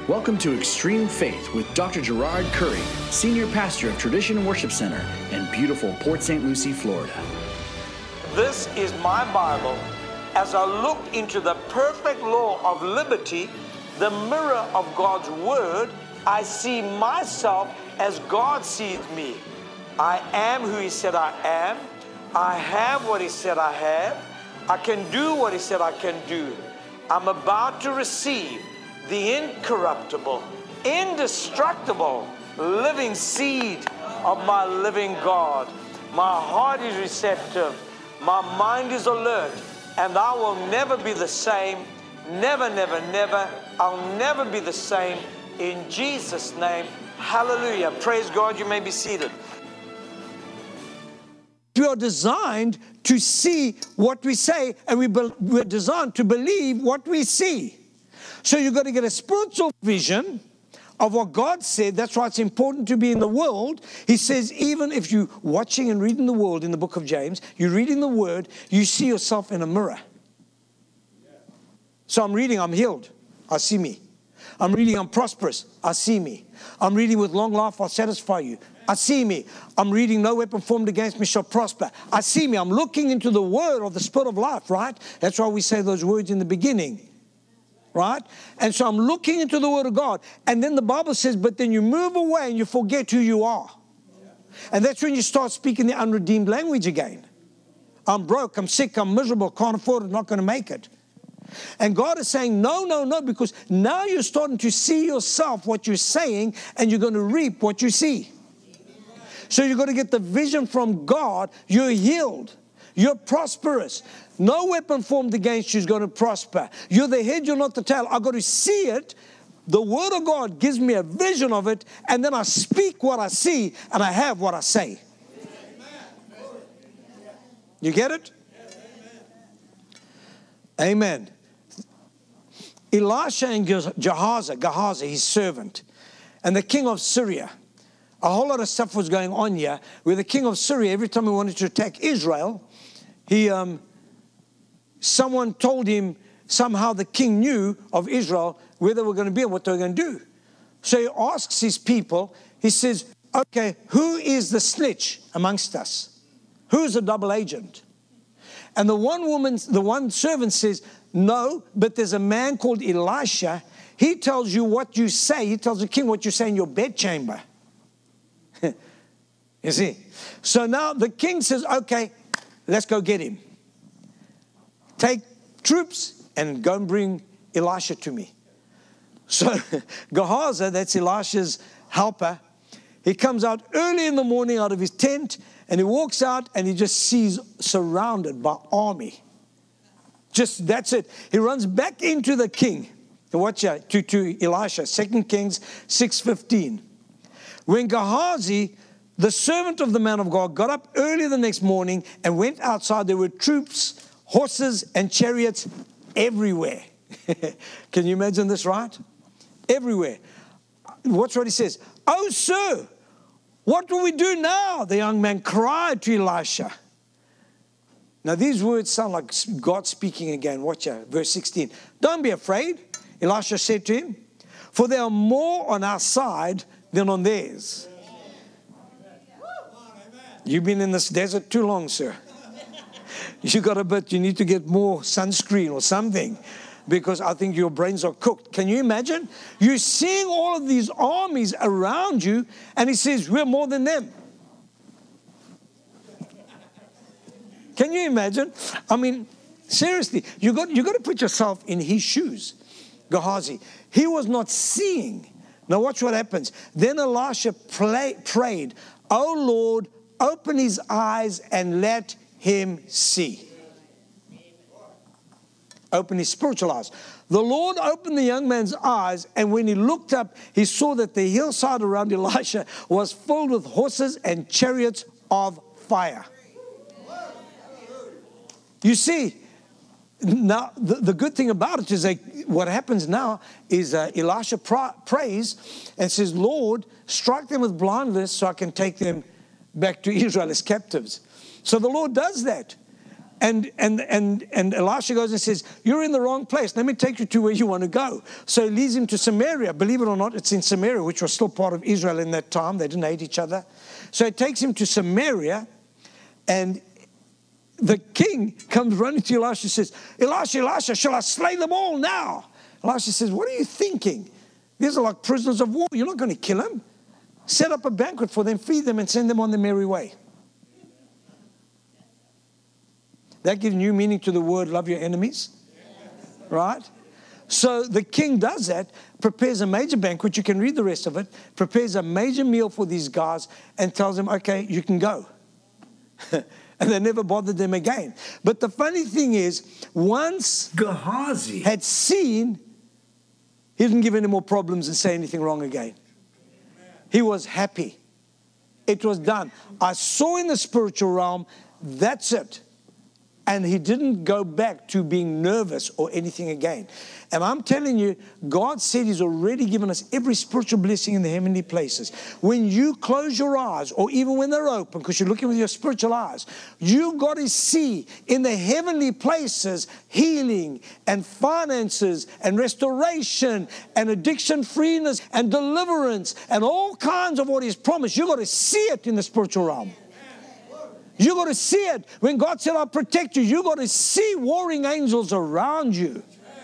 Welcome to Extreme Faith with Dr. Gerard Curry, Senior Pastor of Tradition Worship Center in beautiful Port St. Lucie, Florida. This is my Bible. As I look into the perfect law of liberty, the mirror of God's Word, I see myself as God sees me. I am who He said I am. I have what He said I have. I can do what He said I can do. I'm about to receive the incorruptible, indestructible, living seed of my living God. My heart is receptive. My mind is alert. And I will never be the same. Never, never, never. I'll never be the same. In Jesus' name, hallelujah. Praise God. You may be seated. We are designed to see what we say, and we're designed to believe what we see. So you've got to get a spiritual vision of what God said. That's why it's important to be in the world. He says, even if you're watching and reading the world in the book of James, you're reading the word, you see yourself in a mirror. So I'm reading, I'm healed. I see me. I'm reading, I'm prosperous. I see me. I'm reading, with long life I'll satisfy you. I see me. I'm reading, no weapon formed against me shall prosper. I see me. I'm looking into the word of the Spirit of life, right? That's why we say those words in the beginning. Right? And so I'm looking into the Word of God. And then the Bible says, but then you move away and you forget who you are. And that's when you start speaking the unredeemed language again. I'm broke, I'm sick, I'm miserable, can't afford it, not going to make it. And God is saying, no, no, no, because now you're starting to see yourself, what you're saying, and you're going to reap what you see. So you've got to get the vision from God. You're healed. You're prosperous. No weapon formed against you is going to prosper. You're the head, you're not the tail. I've got to see it. The Word of God gives me a vision of it, and then I speak what I see, and I have what I say. You get it? Amen. Elisha and Gehazi, his servant, and the king of Syria. A whole lot of stuff was going on here, where the king of Syria, every time he wanted to attack Israel, someone told him, somehow the king knew of Israel where they were going to be and what they were going to do. So he asks his people, he says, okay, who is the snitch amongst us? Who's the double agent? And the one servant says, no, but there's a man called Elisha. He tells you what you say. He tells the king what you say in your bedchamber. You see? So now the king says, okay, let's go get him. Take troops and go and bring Elisha to me. So Gehazi, that's Elisha's helper, he comes out early in the morning out of his tent, and he walks out and he just sees surrounded by army. Just, that's it. He runs back into the king. Watch out, to Elisha, 2 Kings 6:15. When Gehazi, the servant of the man of God, got up early the next morning and went outside, there were troops, horses, and chariots everywhere. Can you imagine this, right? Everywhere. Watch what he says. Oh, sir, what will we do now? The young man cried to Elisha. Now, these words sound like God speaking again. Watch out, verse 16. Don't be afraid, Elisha said to him, for there are more on our side than on theirs. You've been in this desert too long, sir. You need to get more sunscreen or something, because I think your brains are cooked. Can you imagine? You're seeing all of these armies around you, and he says, we're more than them. Can you imagine? I mean, seriously, you got to put yourself in his shoes. Gehazi, he was not seeing. Now watch what happens. Then Elisha prayed, oh Lord, open his eyes and let him see. Open his spiritual eyes. The Lord opened the young man's eyes, and when he looked up, he saw that the hillside around Elisha was filled with horses and chariots of fire. You see, now the good thing about it is that what happens now is Elisha prays and says, Lord, strike them with blindness so I can take them back to Israel as captives. So the Lord does that. And Elisha goes and says, you're in the wrong place. Let me take you to where you want to go. So he leads him to Samaria. Believe it or not, it's in Samaria, which was still part of Israel in that time. They didn't hate each other. So he takes him to Samaria, and the king comes running to Elisha and says, Elisha, shall I slay them all now? Elisha says, what are you thinking? These are like prisoners of war. You're not going to kill them. Set up a banquet for them, feed them, and send them on their merry way. That gives new meaning to the word, love your enemies. Right? So the king does that, prepares a major banquet. You can read the rest of it. Prepares a major meal for these guys and tells them, okay, you can go. And they never bothered them again. But the funny thing is, once Gehazi had seen, he didn't give any more problems and say anything wrong again. He was happy. It was done. I saw in the spiritual realm, that's it. And he didn't go back to being nervous or anything again. And I'm telling you, God said He's already given us every spiritual blessing in the heavenly places. When you close your eyes, or even when they're open, because you're looking with your spiritual eyes, you've got to see in the heavenly places healing and finances and restoration and addiction freeness and deliverance and all kinds of what He's promised. You've got to see it in the spiritual realm. You got to see it. When God said, I'll protect you, you got to see warring angels around you.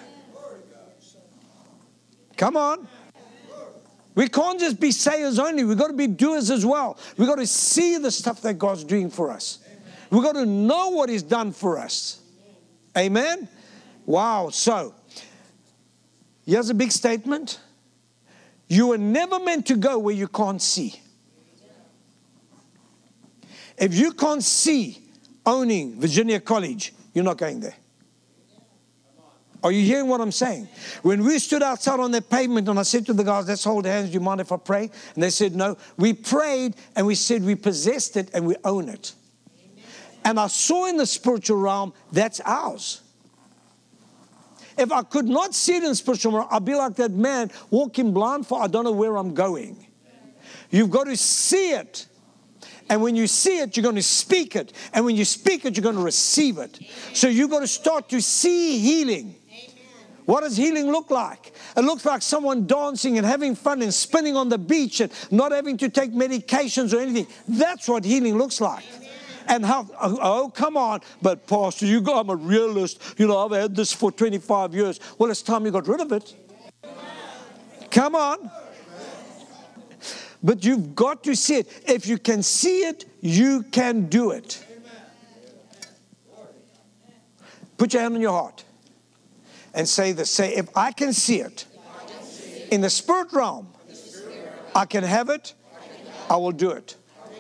Come on. We can't just be sayers only. We've got to be doers as well. We've got to see the stuff that God's doing for us. We've got to know what He's done for us. Amen? Wow. So, here's a big statement. You were never meant to go where you can't see. If you can't see owning Virginia College, you're not going there. Are you hearing what I'm saying? When we stood outside on that pavement and I said to the guys, let's hold hands, do you mind if I pray? And they said no. We prayed and we said we possessed it and we own it. And I saw in the spiritual realm, that's ours. If I could not see it in the spiritual realm, I'd be like that man walking blind for I don't know where I'm going. You've got to see it. And when you see it, you're going to speak it. And when you speak it, you're going to receive it. So you've got to start to see healing. What does healing look like? It looks like someone dancing and having fun and spinning on the beach and not having to take medications or anything. That's what healing looks like. And how, oh, come on. But Pastor, I'm a realist. I've had this for 25 years. Well, it's time you got rid of it. Come on. But you've got to see it. If you can see it, you can do it. Put your hand on your heart and say this. Say, if I can see it in the spirit realm, I can have it, I will do it.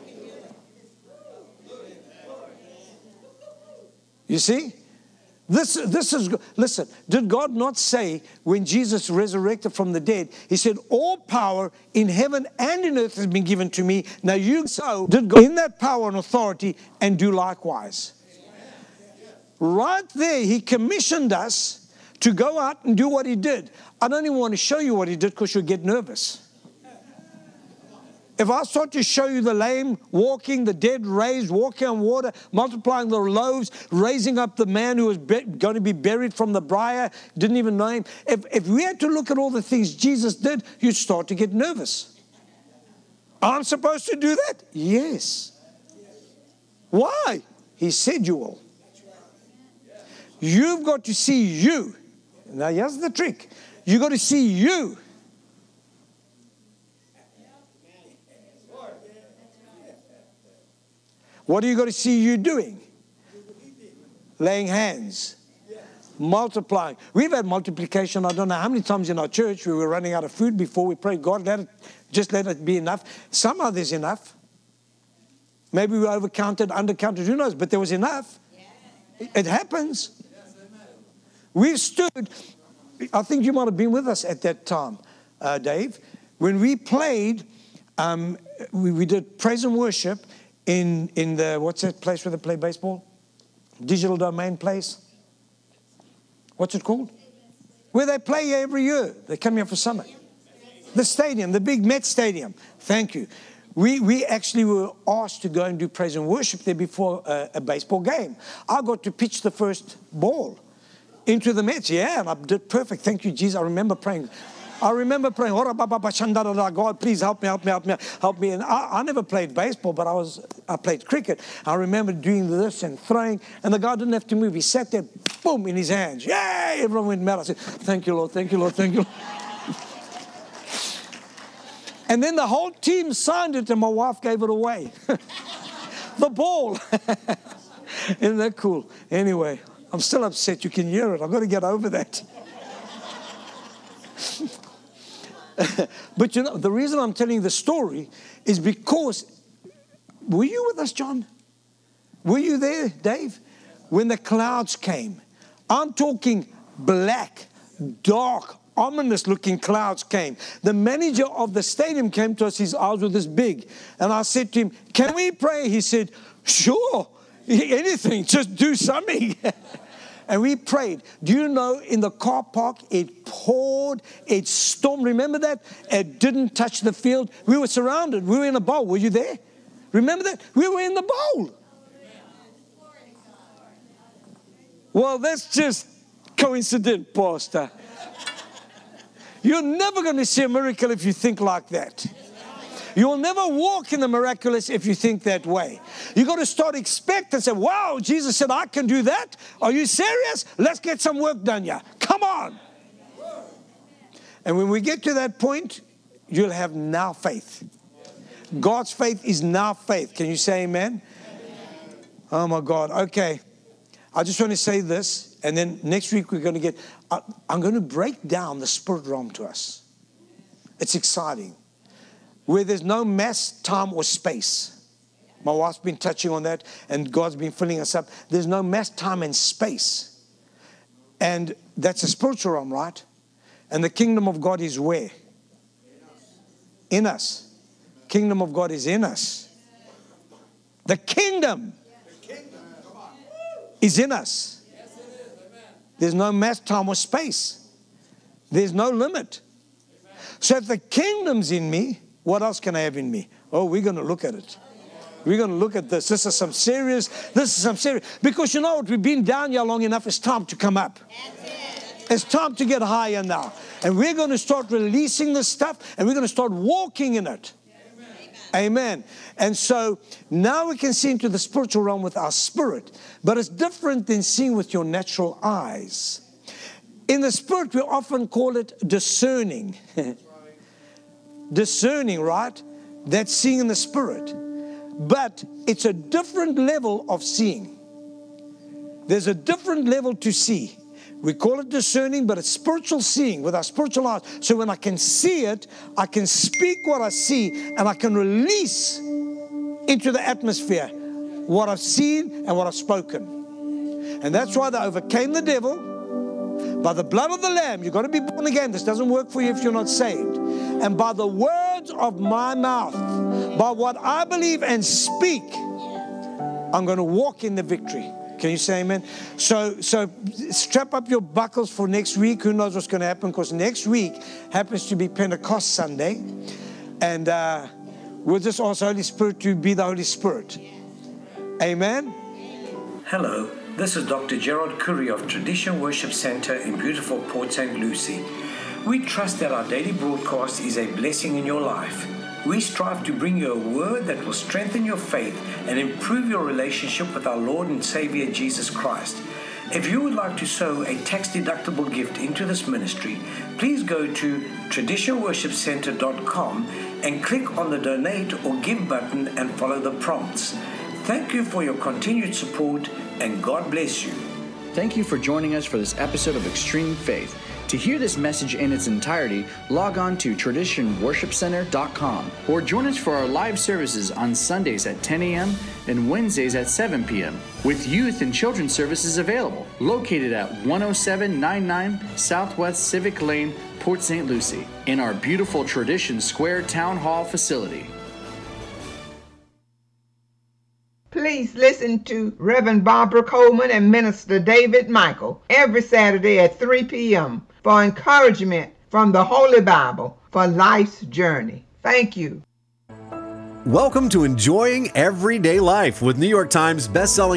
You see? This is, listen, did God not say when Jesus resurrected from the dead, He said, all power in heaven and in earth has been given to me. Now you so did go in that power and authority and do likewise. Right there, He commissioned us to go out and do what He did. I don't even want to show you what He did because you'll get nervous. If I start to show you the lame walking, the dead raised, walking on water, multiplying the loaves, raising up the man who was going to be buried from the briar, didn't even know him. If we had to look at all the things Jesus did, you'd start to get nervous. I'm supposed to do that? Yes. Why? He said you will. You've got to see you. Now here's the trick. You've got to see you. What are you got to see you doing? Laying hands. Multiplying. We've had multiplication. I don't know how many times in our church we were running out of food before we prayed, God, let it be enough. Somehow there's enough. Maybe we overcounted, undercounted, who knows, but there was enough. It happens. We've stood, I think you might have been with us at that time, Dave. When we played, we did praise and worship in the, what's that place where they play baseball? Digital Domain place. What's it called? Where they play every year. They come here for summer. The stadium, the big Met Stadium. Thank you. we actually were asked to go and do praise and worship there before a baseball game. I got to pitch the first ball into the Mets. Yeah, and I did perfect. Thank you, Jesus. I remember praying, God, please help me. And I never played baseball, but I played cricket. I remember doing this and throwing, and the guy didn't have to move. He sat there, boom, in his hands. Yay! Everyone went mad. I said, thank you, Lord, thank you, Lord, thank you, Lord. And then the whole team signed it, and my wife gave it away. The ball. Isn't that cool? Anyway, I'm still upset. You can hear it. I've got to get over that. But you know, the reason I'm telling the story is because, were you with us, John? Were you there, Dave? When the clouds came. I'm talking black, dark, ominous looking clouds came. The manager of the stadium came to us. His eyes were this big. And I said to him, can we pray? He said, sure, anything, just do something. And we prayed. Do you know, in the car park, it poured, it stormed. Remember that? It didn't touch the field. We were surrounded. We were in a bowl. Were you there? Remember that? We were in the bowl. Well, that's just coincident, Pastor. You're never going to see a miracle if you think like that. You'll never walk in the miraculous if you think that way. You've got to start expect and say, wow, Jesus said, I can do that. Are you serious? Let's get some work done here. Come on. And when we get to that point, you'll have now faith. God's faith is now faith. Can you say amen? Oh, my God. Okay. I just want to say this. And then next week we're going to I'm going to break down the spirit realm to us. It's exciting. Where there's no mass, time, or space. My wife's been touching on that, and God's been filling us up. There's no mass, time, and space. And that's a spiritual realm, right? And the kingdom of God is where? In us. Kingdom of God is in us. The kingdom is in us. There's no mass, time, or space. There's no limit. So if the kingdom's in me, what else can I have in me? Oh, we're going to look at it. We're going to look at this. This is some serious. Because you know what? We've been down here long enough. It's time to come up. It's time to get higher now. And we're going to start releasing this stuff, and we're going to start walking in it. Amen. And so now we can see into the spiritual realm with our spirit. But it's different than seeing with your natural eyes. In the spirit, we often call it discerning. Discerning, right? That's seeing in the spirit. But it's a different level of seeing. There's a different level to see. We call it discerning, but it's spiritual seeing with our spiritual eyes. So when I can see it, I can speak what I see, and I can release into the atmosphere what I've seen and what I've spoken. And that's why they overcame the devil by the blood of the Lamb. You've got to be born again. This doesn't work for you if you're not saved. And by the words of my mouth, by what I believe and speak, I'm going to walk in the victory. Can you say amen? So strap up your buckles for next week. Who knows what's going to happen? Because next week happens to be Pentecost Sunday. And we'll just ask the Holy Spirit to be the Holy Spirit. Amen? Hello, this is Dr. Gerard Curry of Tradition Worship Center in beautiful Port St. Lucie. We trust that our daily broadcast is a blessing in your life. We strive to bring you a word that will strengthen your faith and improve your relationship with our Lord and Savior Jesus Christ. If you would like to sow a tax-deductible gift into this ministry, please go to traditionworshipcenter.com and click on the donate or give button and follow the prompts. Thank you for your continued support, and God bless you. Thank you for joining us for this episode of Extreme Faith. To hear this message in its entirety, log on to traditionworshipcenter.com or join us for our live services on Sundays at 10 a.m. and Wednesdays at 7 p.m. with youth and children's services available, located at 10799 Southwest Civic Lane, Port St. Lucie, in our beautiful Tradition Square Town Hall facility. Please listen to Reverend Barbara Coleman and Minister David Michael every Saturday at 3 p.m. for encouragement from the Holy Bible for life's journey. Thank you. Welcome to Enjoying Everyday Life with New York Times bestselling